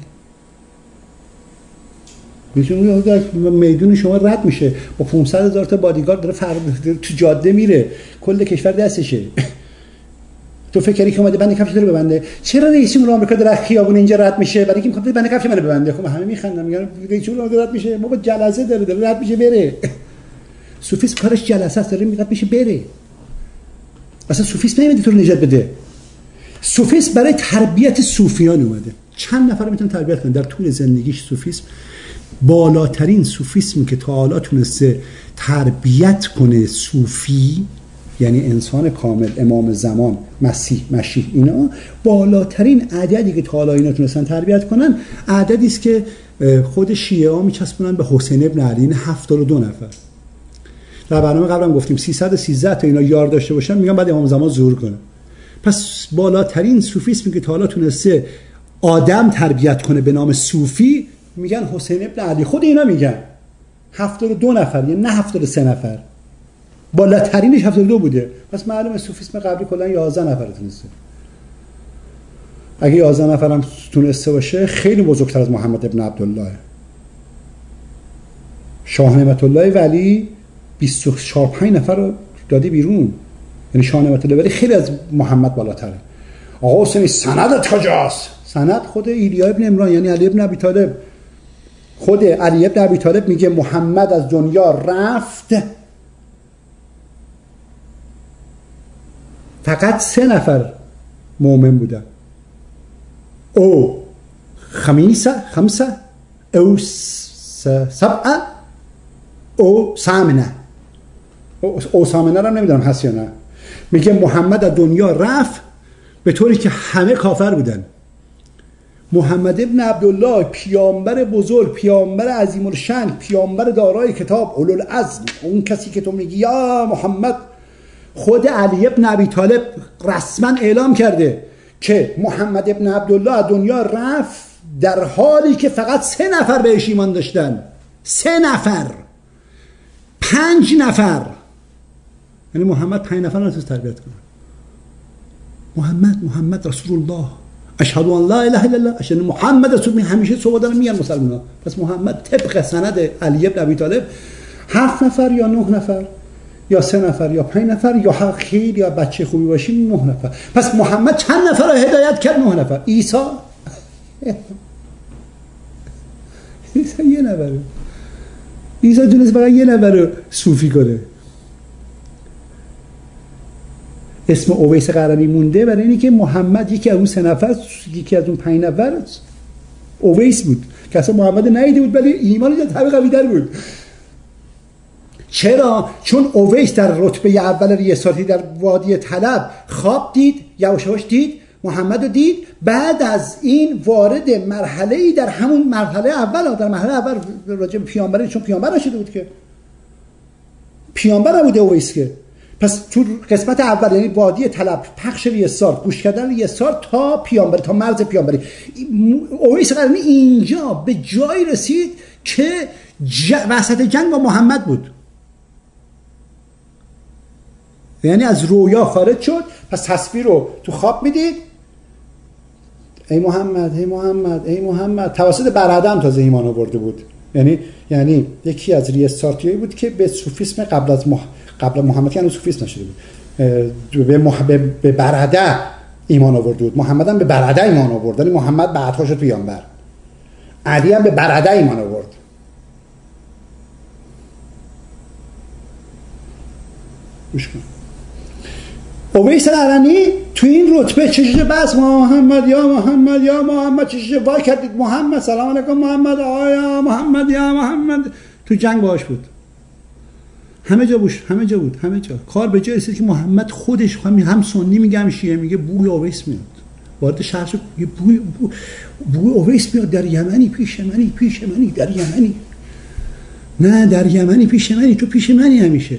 A: میدون شما رد میشه با 500,000 تا بادیگارد داره تو جاده میره، کل کشور دستشه. تو فکری که اومده بند کفش داره ببنده؟ چرا رئیس جمهور آمریکا داره خیابون اینجا رد میشه؟ برای اینکه میخواد بند کفش منو ببنده. خب همه میخندن میگن رئیس جمهور رد میشه، ما با جلسه داره رد میشه بره. صوفیسم کارش جلسه است، داره میگه میشه بره. اصلا صوفیسم نمیاد تو رو نجات بده. صوفیسم برای تربیت صوفیان اومده. چند نفر میتونه تربیت کنه در طول زندگیش؟ صوفیسم بالاترین صوفیسم که تا حالا تونسته تربیت کنه صوفی، یعنی انسان کامل، امام زمان، مسیح، اینا بالاترین عددی که تا حالا اینا تونستن تربیت کنن عددی است که خود شیعه ها میچسبونن به حسین ابن علی، 72 نفر. در برنامه قبلا گفتیم 313 تا اینا یار داشته باشن میگن بعد امام زمان ظهور کنه. پس بالاترین صوفیسمی که تا حالا تونسته آدم تربیت کنه به نام صوفی میگن حسین ابن علی. خود اینا میگن 72 نفر، یعنی نه 73 نفر، بالاترینش 72 بوده. پس معلومه صوفیسم قبلی کلا 11 نفر تونسته. اگه 11 نفر هم تونسته باشه خیلی بزرگتر از محمد ابن عبدالله. شاه نعمت الله ولی 24 نفر رو داده بیرون، یعنی شاه نعمت الله ولی خیلی از محمد بالاتره. آقا حسین سندت کجاست؟ سند خود ایلیا ابن عمران یعنی علی ابن ابی طالب. خود علی ابن ابی طالب میگه محمد از دنیا رفت، فقط 3 نفر مؤمن بودن. او خمسه او سبعه او ثامنه. او ثامنه رو نمیدونم هست یا نه. میگه محمد از دنیا رفت به طوری که همه کافر بودن. محمد ابن عبدالله پیامبر بزرگ، پیامبر عظیم الشأن، پیامبر دارای کتاب اولوالعزم، اون کسی که تو میگی یا محمد، خود علی ابن ابی طالب رسما اعلام کرده که محمد ابن عبدالله از دنیا رفت در حالی که فقط 3 نفر بهش ایمان داشتن. 3 نفر، 5 نفر، یعنی محمد 5 نفر رو تربیت کنه. محمد رسول الله، اشهد ان لا اله الا الله، اشهد محمد رسول الله. همیشه صحبت دارن میگن مسلمان‌ها. پس محمد طبق سند علی ابن ابی طالب 7 نفر یا 9 نفر یا 3 نفر یا 5 نفر یا خیلی یا بچه خوبی باشین 9 نفر. پس محمد چند نفر رو هدایت کرد؟ 9 نفر. عیسی 1 نفر. عیسی تونست فقط 1 نفر رو صوفی کنه. اسم اویس قرنی مونده برای اینی که محمد یکی از اون 3 نفر، یکی از اون 5 نفر اویس بود که اصلا محمد ندیده بود ولی ایمانش طبقه قوی‌تر بود. چرا؟ چون اویس در رتبه اول ریاستی در وادی طلب خواب دید، یواش یواش دید، محمد رو دید، بعد از این وارد مرحله‌ای در همون مرحله اول، در مرحله اول راجع به پیامبر، چون پیامبر نشده بود که، پیامبر نبوده اویس که. پس تو قسمت اول یعنی وادی طلب، پخش ریاسار، گوش کردن ریاسار تا پیامبر، تا مرز پیامبری، اویس قرنی اینجا به جایی رسید که وسط جنگ با محمد بود. یعنی از رویا خارج شد. پس تصویر رو تو خواب میدید، ای محمد ای محمد ای محمد. توسط برادر هم تازه ایمان آورده بود. یعنی یکی از ریاستارتیایی بود که به صوفیسم قبل محمد که هنوز صوفیسم نشده بود، به برادر ایمان آورده بود. محمد هم به برادر ایمان آورد، ولی محمد بعدها شد پیامبر. علی هم به برادر ایمان آورد. گوش کن. اویس قرنی تو این رتبه چشش بس محمد یا محمد یا محمد، چشش وای کردید محمد، سلام علیکم محمد، آیا محمد یا محمد. تو جنگ باش بود، همه جا بود، همه جا. کار به جای رسید که محمد خودش هم سنی میگه هم شیعه میگه بوی اویس میاد. وارد شهر شد، بوی اویس میاد در یمنی، پیش منی در یمنی. نه در یمنی پیش منی، تو پیش منی همیشه.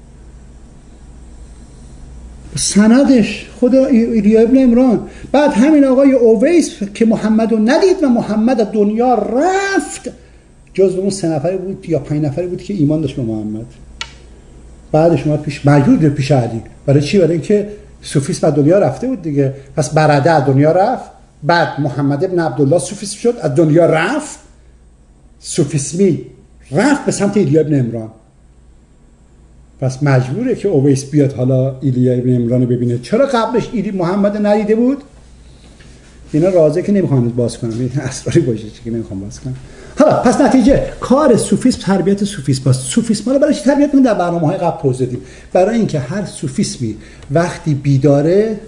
A: سندش خدا ایلیا ابن عمران. بعد همین آقای اویس که محمد رو ندید و محمد از دنیا رفت، جزو اون 3 نفری بود یا 5 نفری بود که ایمان داشت به محمد. بعدش اومد مجبور پیش علی. برای چی؟ برای اینکه صوفیسم از دنیا رفته بود دیگه. پس برادر از دنیا رفت، بعد محمد ابن عبدالله صوفیسم شد، از دنیا رفت، صوفیسمی رفت به سمت ایلیا ابن عمران. پس مجبوره که اویس بیاد حالا ایلیا ابن عمران رو ببینه. چرا قبلش محمد ندیده بود؟ اینا رازه که نمیخوام باز کنم، این اسراری باشه که نمیخوام باز کنم. حالا پس نتیجه کار صوفیسم تربیت صوفیسم. پس صوفیسم رو برای چی تربیت می‌کنیم؟ در برنامه‌های قبل توضیح دادیم. برای اینکه هر صوفیسمی وقتی بیداره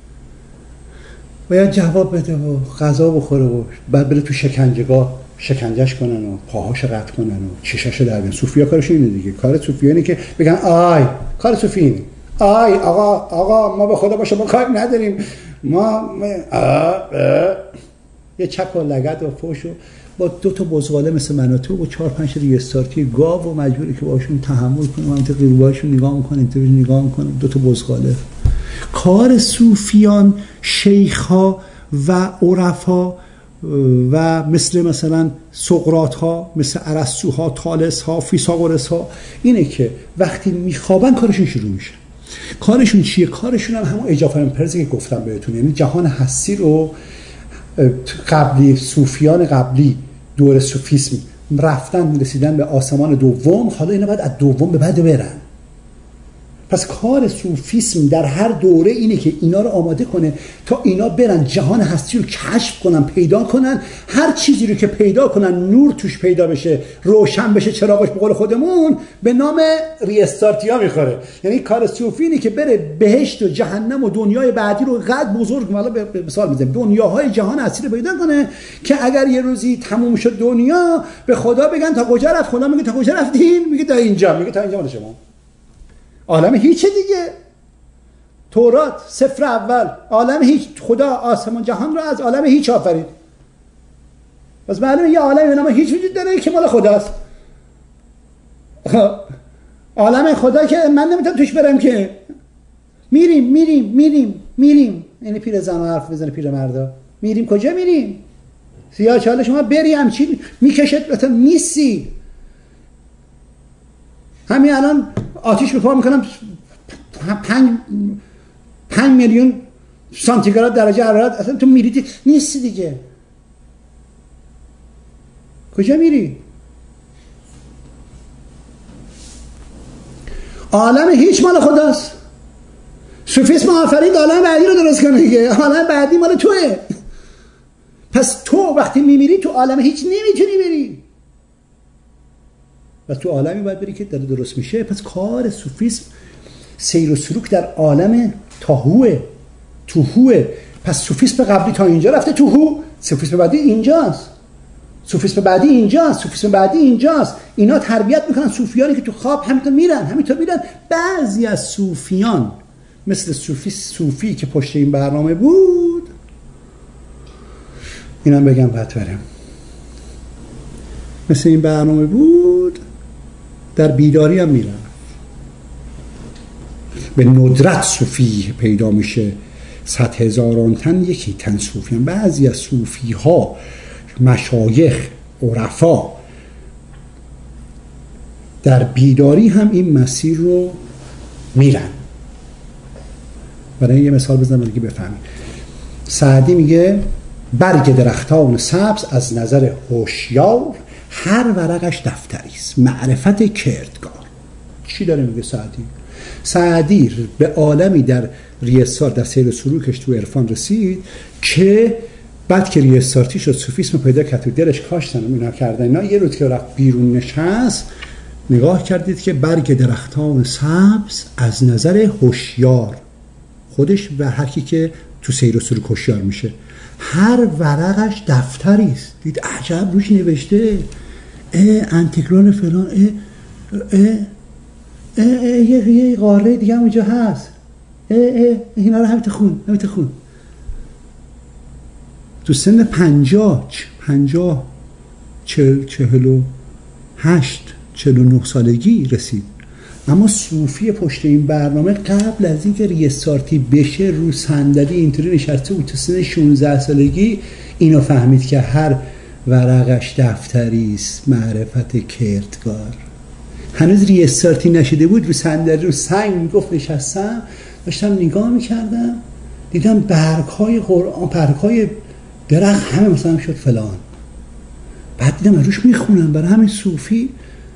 A: باید جواب بده و غذا بخوره و بعد بره تو شکنجهگاه شکنجهش کنن و پاهاش قطع کنن و چشاشو در بیان. صوفیا کارش اینه دیگه. کار صوفیا اینه که بگن آی، کار صوفی اینه، آی آقا ما به خدا با شما کار نداریم، ما یه چک و لگد و فوش و با 2 تا بزغاله مثل مناطق و 4-5 ریستارتی گاو و مجبوری که باشون تحمل کنه، من غروباشون نگاه میکنه، اینطوری نگاه میکنه، 2 تا بزغاله. کار صوفیان، شیخ‌ها و عرفا و مثلا سقراط‌ها، مثل ارسطوها، طالس‌ها، فیثاغورس‌ها اینه که وقتی میخوابن کارشون شروع میشه. کارشون چیه؟ کارشون هم همون ایجافرین پرزی که گفتم بهتون، یعنی جهان هستی رو قبلی صوفیان قبلی دور صوفیسم رفتن رسیدن به آسمان دوم، حالا اینا باید از دوم به بعد برن. پس کار صوفیسم در هر دوره اینه که اینا رو آماده کنه تا اینا برن جهان هستی رو کشف کنن، پیدا کنن. هر چیزی رو که پیدا کنن نور توش پیدا بشه، روشن بشه، چراغش به قول خودمون به نام ریستارتیا میخوره. یعنی کار صوفی اینه که بره بهشت و جهنم و دنیای بعدی رو قد بزرگ، حالا به مثال میزنم دنیاهای جهان هستی رو پیدا کنه که اگر یه روزی تموم شد دنیا به خدا بگن تا کجا رفت، خدا میگه تا کجا رفتین؟ میگه تا اینجا، میگه تا اینجا مال شما. عالم هیچ دیگه. تورات سفر اول عالم هیچ، خدا آسمان جهان رو از عالم هیچ آفرید. پس معلومه یه عالمی به نام هیچ وجود داره که مال خداست. عالم خدا که من نمیتونم توش برم که. میریم یعنی پیر زن حرف بزنه پیر مردا. میریم کجا میریم؟ سیاه چاله شما بری همچین میکشد مثلا نیستی. همین الان آتیش به پا میکنم 5 میلیون سانتیگراد درجه حرارت، اصلا تو میری نیستی دیگه. کجا میری؟ عالم هیچ مال خداست. صوفیسم آفرید عالم بعدی رو درست کنه دیگه. عالم بعدی مال توه. پس تو وقتی میمیری تو عالم هیچ نمیتونی بری و تو عالمی باید بری که داره درست میشه. پس کار صوفیسم سیر و سلوک در عالم تاهوه، توهوه. پس صوفیسم قبلی تا اینجا رفته توهو، صوفیسم بعدی اینجاست، صوفیسم بعدی اینجاست، صوفیسم بعدی اینجاست. اینا تربیت میکنن صوفیانی که تو خواب همینطور میرن. بعضی از صوفیان مثل صوفی که پشت این برنامه بود، اینم بگم بعد برم، مثل این برنامه بود، در بیداری هم میرن. به ندرت صوفی پیدا میشه، 100,000 تن یکی تن صوفی هم. بعضی از صوفی ها، مشایخ، عرفا در بیداری هم این مسیر رو میرن. برای یه مثال بزنم دیگه بفهمید. سعدی میگه برگ درختان سبز از نظر هوشیار، هر ورقش دفتری است معرفت کردگار. چی داره میگه سعدی؟ سعدی به عالمی در ریستار در سیر سلوکش تو عرفان رسید که بعد که ریستارتی شد صوفیسم پیدا کرد و دلش کاشتن اینا کردن. اینا یه روز که رفت بیرون نشست نگاه کردید که برگ درختان سبز از نظر هوشیار، خودش و هر کی که تو سیر و سلوک هوشیار میشه، هر ورقش دفتری است. دید عجب روش نوشته انتگرال فلان، یه قاره دیگه هم اونجا هست، اینا رو همینطور خون. تو سن 49 سالگی رسید. اما صوفی پشت این برنامه قبل از اینکه ریستارتی بشه رو صندلی اینطوری نشسته بود. تو سن 16 سالگی اینو فهمید که هر ورقش دفتری است معرفت کردگار. هنوز ریستارتی نشده بود، رو صندلی رو سنگ میگفت نشستم، داشتم نگاه میکردم، دیدم برگ‌های قرآن، برگ‌های درخت همه مثلا شد فلان. بعد دیدم روش میخونم. برای همین صوفی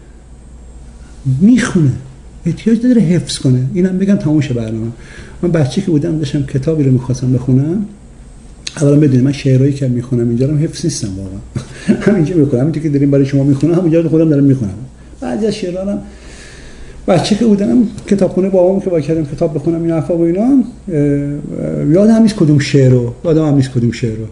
A: میخونه، احتیاج داره حفظ کنه. اینم بگم تموم شه برنامه. من بچه که بودم داشتم کتابی رو میخواستم بخونم. اولا بدونید من شعرهایی که میخونم اینجا رو حفظ نیستم واقعا. همینجا میخونم، همینطور که داریم برای شما میخونم همونجا رو خودم دارم میخونم. بعضی از شعرها بچه که بودم کتابخونه بابام که با کردم کتاب بخونم این حرفا و اینا، یادم نیست کدوم شعر رو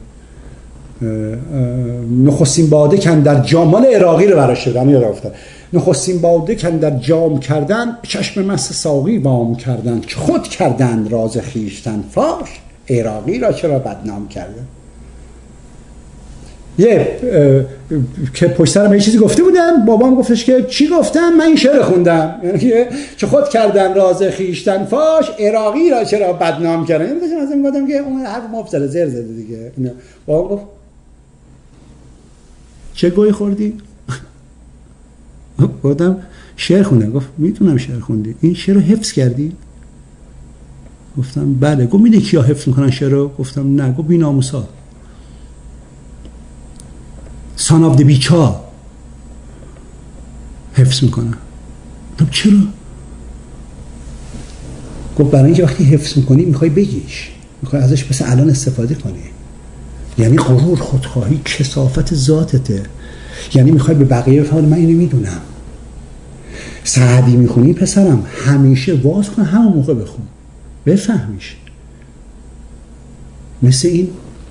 A: نخستین باده کن در جام، مال عراقی رو براش شدم یاد افتاد. نخستین باده کن در جام کردن، چشم مست ساقی وام کردن، که خود کردن راز خیشتن فاش، عراقی را چرا بدنام کردن. که پشت سرم یه چیزی گفته بودم، بابام گفتش که چی گفتم؟ من این شعر خوندم، یعنی که چه خود کردن راز خیشتن فاش، عراقی را چرا بدنام کردن. یعنی مثلا میگفتم که اون حرف مبتذل زر زده دیگه. بابام گفت چه گوی خوردی؟ گفتم شعر خوندم. گفت میتونم شعر خوندی، این شعر رو حفظ کردی؟ گفتم بله. گفت میدونی کیا حفظ میکنن شعر رو؟ گفتم نه. گفت بی‌ناموسا، سان آف دی بیچا حفظ میکنن. گفتم چرا؟ گفت برای اینکه وقتی حفظ میکنی میخوای بگیش، میخوای ازش مثل الان استفاده کنی. یعنی غرور، خودخواهی، کثافت ذاتته. یعنی میخوای به بقیه بفهمی من اینو میدونم. سعدی میخونی پسرم همیشه واز کن، همون موقع بخون، بفهمیش. مثل این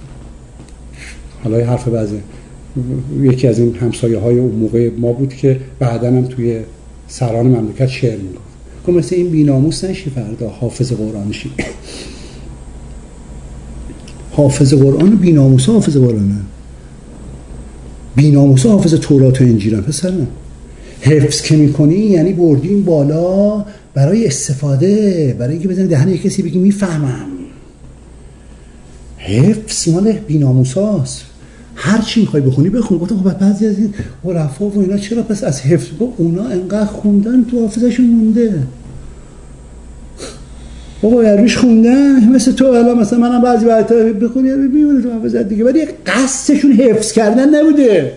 A: حالا حرف بعضی یکی از این همسایه های اون موقع ما بود که بعداً هم توی سران مملکت شعر میگفت. که مثل این بی‌ناموس نشی فردا حافظ قرآن شی. حافظ قرآن بی‌ناموس حافظ قرآنه، بی‌ناموس حافظ تورات و انجیل. پسرم حفظ که میکنی یعنی بردیم بالا برای استفاده، برای اینکه بزنی دهن یک کسی بگی میفهمم. حفظ مال بی‌ناموساست. هر چی میخوای بخونی بخون. گفتم خب بعضی از این عرفا و اینا چرا پس از حفظ؟ گفت اونا انقدر خوندن تو حافظشون مونده. بابا یاریش خوندن مثل تو. الان مثلا منم بعضی وقتا بخونی میمونه تو حافظت دیگه، ولی قصدشون حفظ کردن نبوده.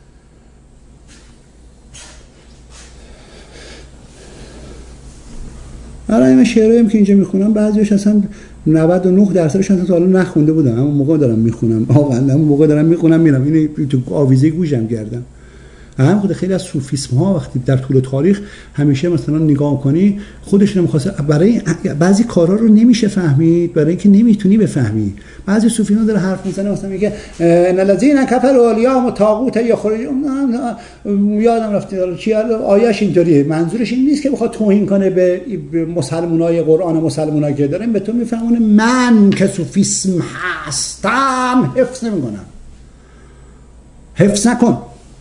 A: الان این شعرهایی که اینجا میخونم بعضیش اصلا 99% اصلا تا حالا نخونده بودم، اما موقع دارم میخونم. واقعا اما موقع دارم میخونم میرم اینو تو آویزه گوشم کردم. هم خود خیلی از صوفیسم ها وقتی در طول تاریخ همیشه مثلا نگاه کنی خودش نمیخواسته، برای بعضی کارا رو نمیشه فهمید، برای اینکه نمیتونی بفهمی. بعضی صوفی ها داره حرف میزنه مثلا میگه ان الذين كفروا اليوم طاغوت يخرجون، یادم رفت چی آیه‌اش اینطوریه. منظورش این نیست که بخواد توهین کنه به مسلمانای قرآن، مسلمانایی که دارن به تو میفهمونه من که صوفیسم هستم حفظ نمیکنم. حفظ نکن.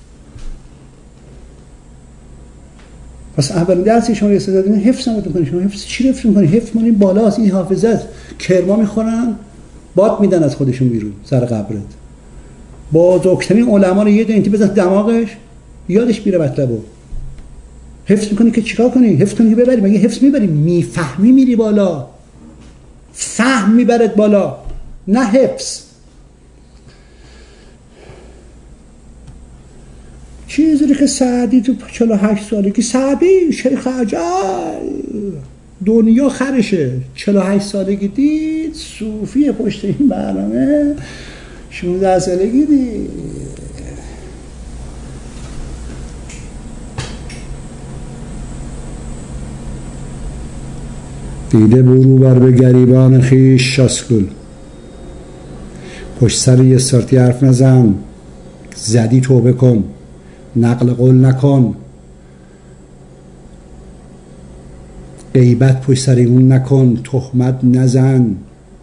A: پس اولین درسی شما رسیده دادین حفظ نمی‌کنید. شما حفظ چی حفظ می‌کنید؟ حفظ مال این بالاست، این حافظت. کرما می‌خورن باد میدن از خودشون بیرون سر قبرت. با دکترین علما رو یه دینتی بزن دماغش یادش میره مطلبو. حفظ می‌کنی که چیکار کنی؟ حفظ کنی که ببری. مگه حفظ می‌بری؟ میفهمی میری بالا. فهم میبرد بالا، نه حفظ. چیزی که سعدی تو 48 سالگی، سعدی شیخ عجل دنیا خرشه، 48 سالگی دید صوفی پشت این برنامه 16 سالگی دید. دیده برو بر به گریبان خیش شاسکول، پشت سر یه سارتی حرف نزن، زدی توبه کن، نقل قول نکن، غیبت پشت سر اون نکن، تهمت نزن،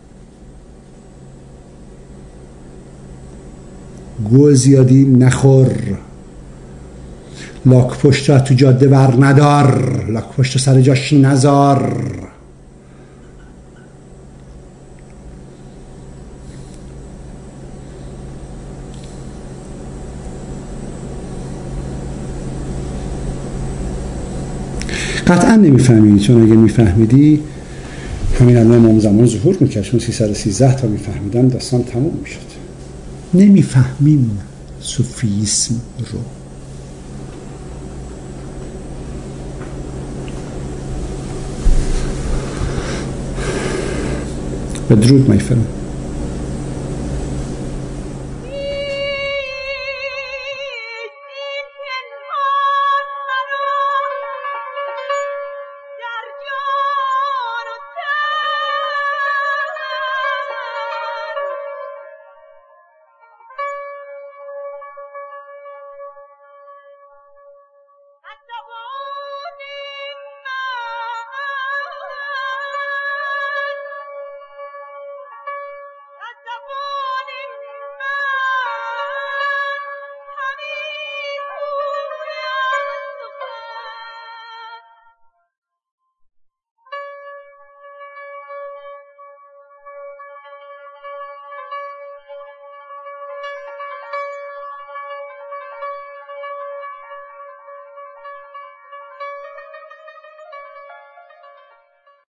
A: گو زیادی نخور، لاک پشت را تو جاده بر ندار، لاک پشت سر جاش نزار. قطعا نمیفهمی، چون اگه میفهمیدی همین الان امام زمان ظهور میکرد، چون 313 تا میفهمیدن داستان تموم میشد. نمیفهمیم صوفیسم رو. بدرود میفرم.